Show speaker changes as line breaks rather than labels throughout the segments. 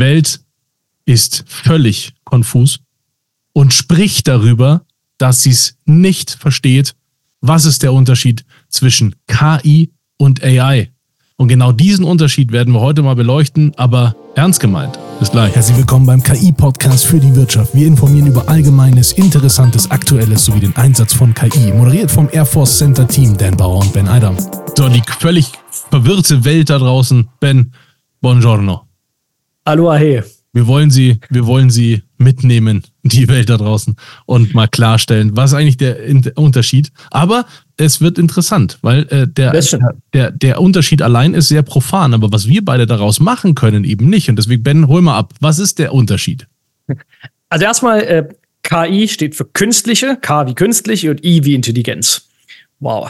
Welt ist völlig konfus und spricht darüber, dass sie es nicht versteht, was ist der Unterschied zwischen KI und AI. Und genau diesen Unterschied werden wir heute mal beleuchten, aber ernst gemeint. Bis gleich.
Herzlich willkommen beim KI-Podcast für die Wirtschaft. Wir informieren über Allgemeines, Interessantes, Aktuelles sowie den Einsatz von KI. Moderiert vom Air Force Center Team Dan Bauer und Ben Eidam.
So, die völlig verwirrte Welt da draußen. Ben, buongiorno.
Aloha, hey.
Wir wollen sie mitnehmen, die Welt da draußen, und mal klarstellen, was ist eigentlich der Unterschied. Aber es wird interessant, weil der Unterschied allein ist sehr profan, aber was wir beide daraus machen können, eben nicht. Und deswegen, Ben, hol mal ab. Was ist der Unterschied?
Also erstmal, KI steht für künstliche, K wie künstlich und I wie Intelligenz. Wow.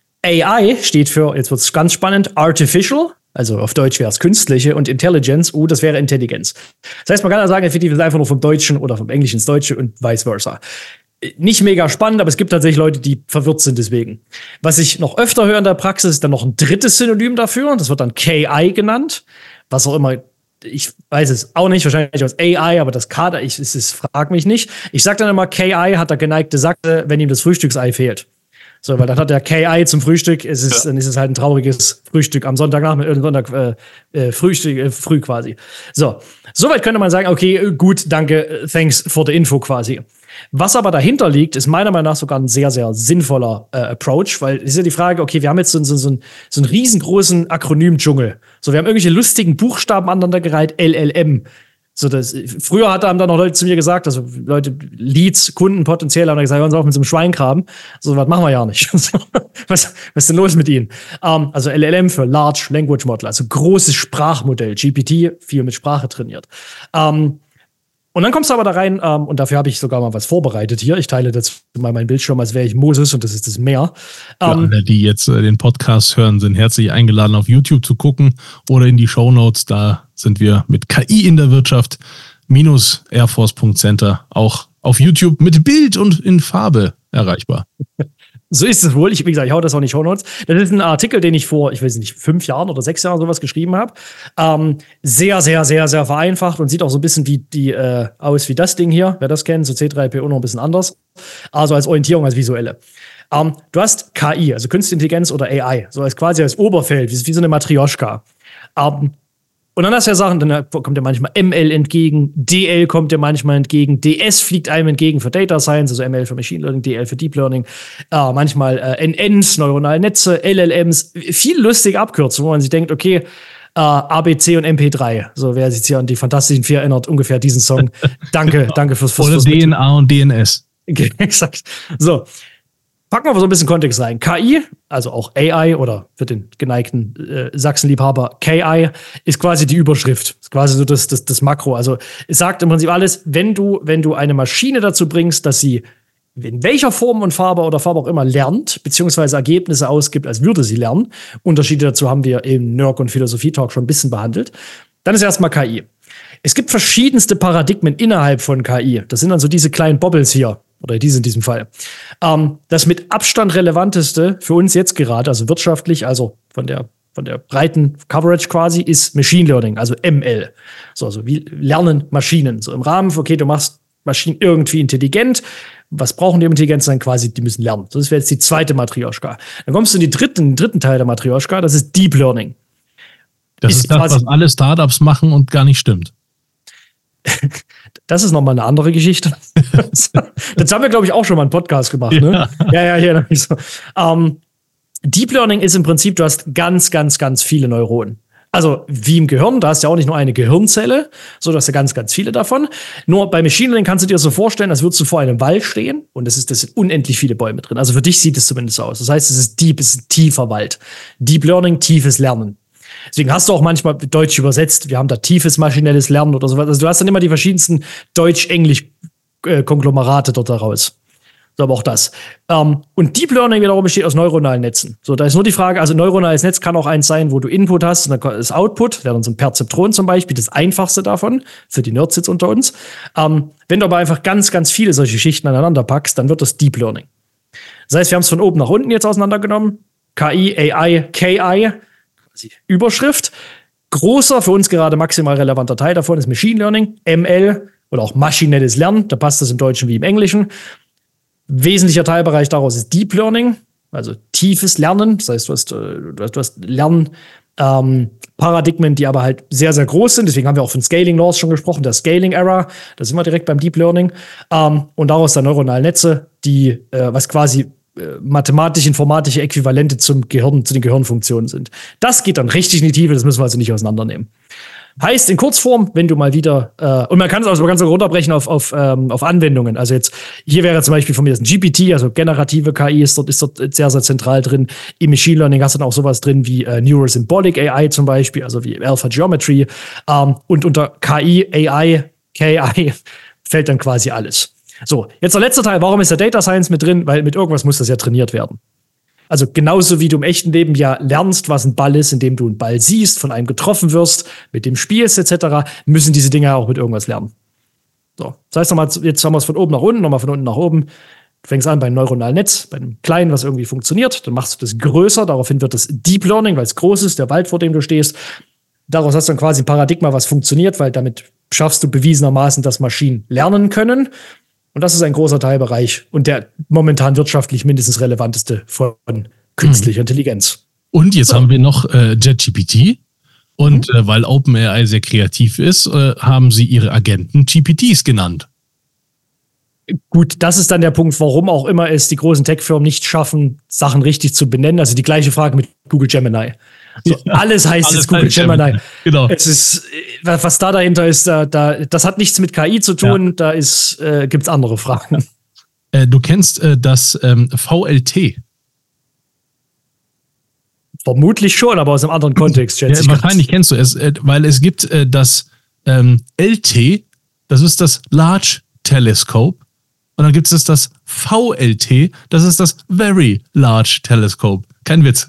AI steht für, jetzt wird es ganz spannend, Artificial. Also auf Deutsch wäre es künstliche, und Intelligence, das wäre Intelligenz. Das heißt, man kann ja sagen, effektiv ist einfach nur vom Deutschen oder vom Englischen ins Deutsche und vice versa. Nicht mega spannend, aber es gibt tatsächlich Leute, die verwirrt sind deswegen. Was ich noch öfter höre in der Praxis, ist dann noch ein drittes Synonym dafür, und das wird dann KI genannt. Was auch immer, ich weiß es auch nicht, wahrscheinlich aus AI, aber das K, frag mich nicht. Ich sag dann immer, KI hat der geneigte Sachse, wenn ihm das Frühstücksei fehlt. So, weil dann hat der KI zum Frühstück, dann ist es halt ein trauriges Frühstück am Sonntagnachmittag, früh quasi. So, soweit könnte man sagen, okay, gut, danke, thanks for the info quasi. Was aber dahinter liegt, ist meiner Meinung nach sogar ein sehr, sehr sinnvoller Approach, weil es ist ja die Frage, okay, wir haben jetzt so einen riesengroßen Akronym-Dschungel. So, wir haben irgendwelche lustigen Buchstaben aneinander gereiht, LLM. So, früher haben da noch Leute zu mir gesagt, also Leute, Leads, Kunden potenziell, haben gesagt, hören Sie auf mit so einem Schweinkram. So, was machen wir ja nicht. was ist denn los mit Ihnen? Also LLM für Large Language Model, also großes Sprachmodell, GPT, viel mit Sprache trainiert. Und dann kommst du aber da rein, und dafür habe ich sogar mal was vorbereitet hier. Ich teile das mal meinen Bildschirm, als wäre ich Moses, und das ist das Meer.
Für alle, die jetzt den Podcast hören, sind herzlich eingeladen, auf YouTube zu gucken oder in die Shownotes. Da sind wir mit KI in der Wirtschaft -airforce.center auch auf YouTube mit Bild und in Farbe erreichbar.
So ist es wohl. Wie gesagt, ich hau das auch nicht Shownotes. Das ist ein Artikel, den ich vor, 5 Jahren oder 6 Jahren sowas geschrieben habe. Sehr, sehr, sehr, sehr vereinfacht und sieht auch so ein bisschen aus wie das Ding hier. Wer das kennt, so C3PO noch ein bisschen anders. Also als Orientierung, als visuelle. Du hast KI, also Künstliche Intelligenz oder AI, so quasi als Oberfeld, wie so eine Matrioschka. Und dann hast du ja Sachen, dann kommt ja manchmal ML entgegen, DL kommt ja manchmal entgegen, DS fliegt einem entgegen für Data Science, also ML für Machine Learning, DL für Deep Learning, manchmal NNs, neuronale Netze, LLMs, viel lustige Abkürzungen, wo man sich denkt, okay, ABC und MP3, so wer sich hier an die Fantastischen Vier erinnert, ungefähr diesen Song. Danke fürs
Oder DNA und DNS.
Exakt. So. Packen wir aber so ein bisschen Kontext rein. KI, also auch AI oder für den geneigten Sachsenliebhaber KI, ist quasi die Überschrift. Ist quasi so das Makro. Also es sagt im Prinzip alles, wenn du eine Maschine dazu bringst, dass sie in welcher Form und Farbe auch immer lernt, beziehungsweise Ergebnisse ausgibt, als würde sie lernen. Unterschiede dazu haben wir im NERC und Philosophie-Talk schon ein bisschen behandelt. Dann ist erstmal KI. Es gibt verschiedenste Paradigmen innerhalb von KI. Das sind dann so diese kleinen Bobbles hier. Oder diese in diesem Fall. Das mit Abstand relevanteste für uns jetzt gerade, also wirtschaftlich, also von der breiten Coverage quasi, ist Machine Learning, also ML. So, also wie lernen Maschinen. So im Rahmen, okay, du machst Maschinen irgendwie intelligent. Was brauchen die, um intelligent zu sein? Quasi, die müssen lernen. So, das wäre jetzt die zweite Matrioschka. Dann kommst du in den dritten Teil der Matrioschka, das ist Deep Learning.
Das ist das, was alle Startups machen und gar nicht stimmt.
Das ist nochmal eine andere Geschichte. Das haben wir, glaube ich, auch schon mal einen Podcast gemacht. Ne? Ja, hier. So. Deep Learning ist im Prinzip, du hast ganz, ganz, ganz viele Neuronen. Also wie im Gehirn, da hast du ja auch nicht nur eine Gehirnzelle, so dass du ganz, ganz viele davon. Nur bei Machine Learning kannst du dir so vorstellen, als würdest du vor einem Wald stehen und das sind unendlich viele Bäume drin. Also für dich sieht es zumindest so aus. Das heißt, es ist ein tiefer Wald. Deep Learning, tiefes Lernen. Deswegen hast du auch manchmal Deutsch übersetzt, wir haben da tiefes maschinelles Lernen oder sowas. Also du hast dann immer die verschiedensten Deutsch-Englisch-Konglomerate dort daraus. So, aber auch das. Und Deep Learning wiederum besteht aus neuronalen Netzen. So, da ist nur die Frage, also neuronales Netz kann auch eins sein, wo du Input hast und dann ist Output, wäre dann so ein Perzeptron zum Beispiel, das einfachste davon, für die Nerds jetzt unter uns. Wenn du aber einfach ganz, ganz viele solche Schichten aneinander packst, dann wird das Deep Learning. Das heißt, wir haben es von oben nach unten jetzt auseinandergenommen. KI, AI, KI, Überschrift. großer, für uns gerade maximal relevanter Teil davon ist Machine Learning, ML oder auch maschinelles Lernen. Da passt das im Deutschen wie im Englischen. Wesentlicher Teilbereich daraus ist Deep Learning, also tiefes Lernen. Das heißt, du hast Lernparadigmen, die aber halt sehr, sehr groß sind. Deswegen haben wir auch von Scaling Laws schon gesprochen, der Scaling Error. Da sind wir direkt beim Deep Learning. Und daraus dann neuronale Netze, die was quasi mathematisch-informatische Äquivalente zum Gehirn, zu den Gehirnfunktionen sind. Das geht dann richtig in die Tiefe, das müssen wir also nicht auseinandernehmen. Heißt in Kurzform, wenn du mal wieder, und man kann es also ganz runterbrechen auf Anwendungen. Also jetzt, hier wäre zum Beispiel von mir das ein GPT, also generative KI ist dort sehr, sehr zentral drin. Im Machine Learning hast du dann auch sowas drin wie Neurosymbolic AI zum Beispiel, also wie Alpha Geometry. Und unter KI, AI, KI fällt dann quasi alles. So, jetzt der letzte Teil. Warum ist der Data Science mit drin? Weil mit irgendwas muss das ja trainiert werden. Also genauso wie du im echten Leben ja lernst, was ein Ball ist, indem du einen Ball siehst, von einem getroffen wirst, mit dem spielst etc., müssen diese Dinge auch mit irgendwas lernen. So, das heißt, jetzt haben wir es von oben nach unten, nochmal von unten nach oben. Du fängst an bei einem neuronalen Netz, bei einem kleinen, was irgendwie funktioniert. Dann machst du das größer, daraufhin wird das Deep Learning, weil es groß ist, der Wald, vor dem du stehst. Daraus hast du dann quasi ein Paradigma, was funktioniert, weil damit schaffst du bewiesenermaßen, dass Maschinen lernen können. Und das ist ein großer Teilbereich und der momentan wirtschaftlich mindestens relevanteste von künstlicher Intelligenz.
Und jetzt haben wir noch JetGPT. Und weil OpenAI sehr kreativ ist, haben sie ihre Agenten GPTs genannt.
Gut, das ist dann der Punkt, warum auch immer es die großen Tech-Firmen nicht schaffen, Sachen richtig zu benennen. Also die gleiche Frage mit Google Gemini. So, ja, alles heißt jetzt Google Gemini. Genau. Es ist, was da dahinter ist, das hat nichts mit KI zu tun, ja. Da gibt's andere Fragen.
Du kennst das VLT.
Vermutlich schon, aber aus einem anderen Kontext,
schätze ich. Wahrscheinlich kennst du es, weil es gibt das LT, das ist das Large Telescope. Und dann gibt es das VLT, das ist das Very Large Telescope. Kein Witz.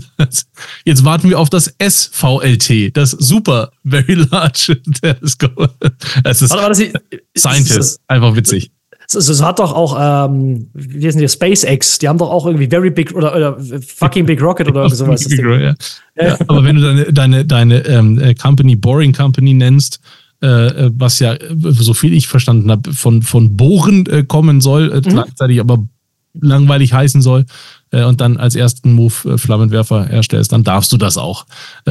Jetzt warten wir auf das SVLT, das Super Very Large Telescope. Es ist Scientist, einfach witzig.
Es hat doch auch, wie heißen die, SpaceX, die haben doch auch irgendwie Very Big oder Fucking Big Rocket oder sowas.
Ja, aber wenn du deine Company Boring Company nennst, was ja, so viel ich verstanden habe, von Bohren kommen soll, gleichzeitig aber langweilig heißen soll, und dann als ersten Move Flammenwerfer herstellst, dann darfst du das auch.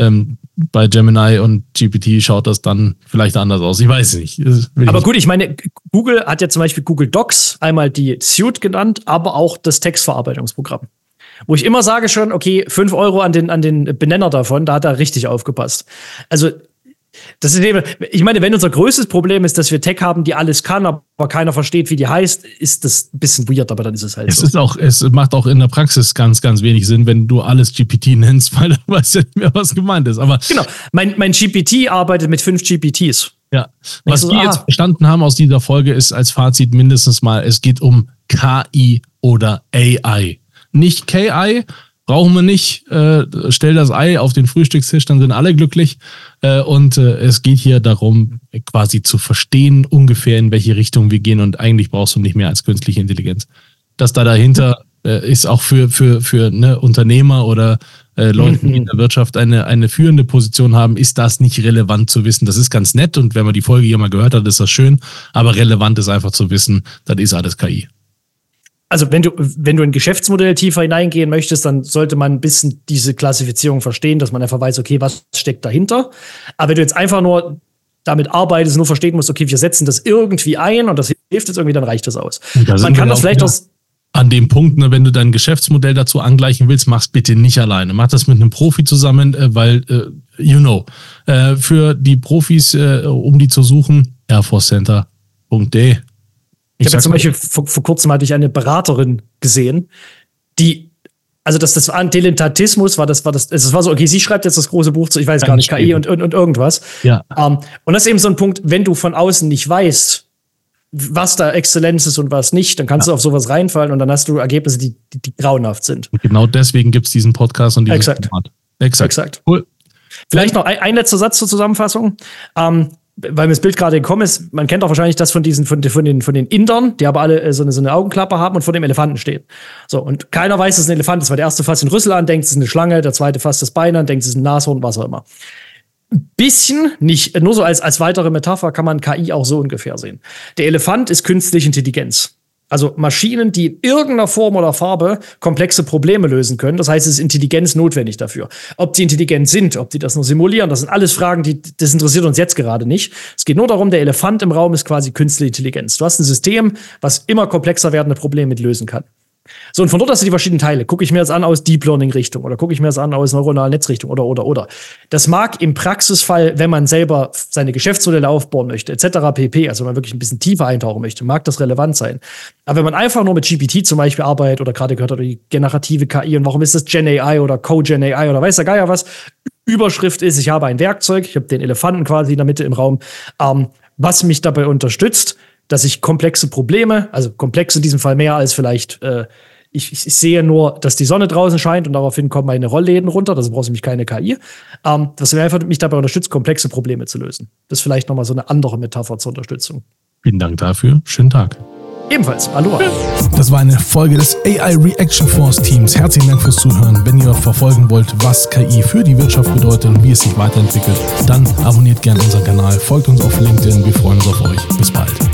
Bei Gemini und GPT schaut das dann vielleicht anders aus. Ich weiß nicht.
Aber gut, ich meine, Google hat ja zum Beispiel Google Docs einmal die Suite genannt, aber auch das Textverarbeitungsprogramm. Wo ich immer sage schon, okay, 5 € an den Benenner davon, da hat er richtig aufgepasst. Also das ist eben, ich meine, wenn unser größtes Problem ist, dass wir Tech haben, die alles kann, aber keiner versteht, wie die heißt, ist das ein bisschen weird, aber dann ist es halt so.
Es macht auch in der Praxis ganz, ganz wenig Sinn, wenn du alles GPT nennst, weil du weißt ja nicht mehr, was gemeint ist. Aber
genau, mein GPT arbeitet mit 5 GPTs.
Ja, was wir jetzt verstanden haben aus dieser Folge ist als Fazit mindestens mal, es geht um KI oder AI. Nicht KI, brauchen wir nicht. Stell das Ei auf den Frühstückstisch, dann sind alle glücklich. Und es geht hier darum, quasi zu verstehen, ungefähr in welche Richtung wir gehen. Und eigentlich brauchst du nicht mehr als künstliche Intelligenz. Das da dahinter ist auch für Unternehmer oder Leute, die in der Wirtschaft eine führende Position haben, ist das nicht relevant zu wissen. Das ist ganz nett. Und wenn man die Folge hier mal gehört hat, ist das schön. Aber relevant ist einfach zu wissen, das ist alles KI.
Also wenn du ein Geschäftsmodell tiefer hineingehen möchtest, dann sollte man ein bisschen diese Klassifizierung verstehen, dass man einfach weiß, okay, was steckt dahinter. Aber wenn du jetzt einfach nur damit arbeitest, nur verstehen musst, okay, wir setzen das irgendwie ein und das hilft jetzt irgendwie, dann reicht das aus. Man kann das vielleicht
an dem Punkt, wenn du dein Geschäftsmodell dazu angleichen willst, mach's bitte nicht alleine. Mach das mit einem Profi zusammen, weil, für die Profis, um die zu suchen, airforcecenter.de.
Ich habe zum Beispiel vor kurzem hatte ich eine Beraterin gesehen, die, also das Dilettantismus war es war so, okay, sie schreibt jetzt das große Buch zu, ich weiß gar nicht, KI und irgendwas.
Ja.
Und das ist eben so ein Punkt, wenn du von außen nicht weißt, was da Exzellenz ist und was nicht, dann kannst du auf sowas reinfallen und dann hast du Ergebnisse, die grauenhaft sind.
Und genau deswegen gibt es diesen Podcast und dieses
Format. Exakt. Cool. Vielleicht noch ein letzter Satz zur Zusammenfassung. Weil mir das Bild gerade gekommen ist, man kennt auch wahrscheinlich das von den Indern, die aber alle so eine Augenklappe haben und vor dem Elefanten stehen. So, und keiner weiß, dass es ein Elefant ist, weil der erste fasst den Rüssel an, denkt, es ist eine Schlange, der zweite fasst das Bein an, denkt, es ist ein Nashorn, was auch immer. Bisschen, nicht nur so als weitere Metapher kann man KI auch so ungefähr sehen. Der Elefant ist künstliche Intelligenz. Also Maschinen, die in irgendeiner Form oder Farbe komplexe Probleme lösen können. Das heißt, es ist Intelligenz notwendig dafür. Ob die intelligent sind, ob die das nur simulieren, das sind alles Fragen, das interessiert uns jetzt gerade nicht. Es geht nur darum, der Elefant im Raum ist quasi künstliche Intelligenz. Du hast ein System, was immer komplexer werdende Probleme mit lösen kann. So, und von dort hast du die verschiedenen Teile. Gucke ich mir das an aus Deep Learning Richtung oder gucke ich mir das an aus neuronalen Netzrichtung oder. Das mag im Praxisfall, wenn man selber seine Geschäftsmodelle aufbauen möchte, etc. pp., also wenn man wirklich ein bisschen tiefer eintauchen möchte, mag das relevant sein. Aber wenn man einfach nur mit GPT zum Beispiel arbeitet oder gerade gehört hat, die generative KI und warum ist das Gen AI oder Co-Gen AI oder weiß der Geier was, Überschrift ist, ich habe ein Werkzeug, ich habe den Elefanten quasi in der Mitte im Raum, was mich dabei unterstützt, dass ich komplexe Probleme, also komplex in diesem Fall mehr als vielleicht, ich sehe nur, dass die Sonne draußen scheint und daraufhin kommen meine Rollläden runter, das braucht nämlich keine KI, dass mir einfach mich dabei unterstützt, komplexe Probleme zu lösen. Das ist vielleicht nochmal so eine andere Metapher zur Unterstützung.
Vielen Dank dafür. Schönen Tag.
Ebenfalls. Aloha.
Das war eine Folge des AI Reaction Force Teams. Herzlichen Dank fürs Zuhören. Wenn ihr verfolgen wollt, was KI für die Wirtschaft bedeutet und wie es sich weiterentwickelt, dann abonniert gerne unseren Kanal, folgt uns auf LinkedIn. Wir freuen uns auf euch. Bis bald.